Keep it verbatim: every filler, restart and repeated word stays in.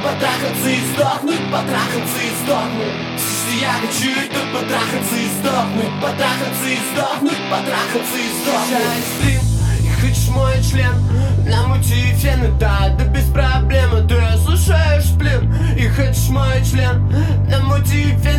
потрахаться и сдохнуть, потрахаться и сдохнуть. Все, что я хочу, это потрахаться и сдохнуть, потрахаться и сдохнуть, потрахаться и сдохнуть. И хочешь мой член, намути фен, да, да без проблем. Ты слушаешь, блин, и хочешь мой член, намути фен.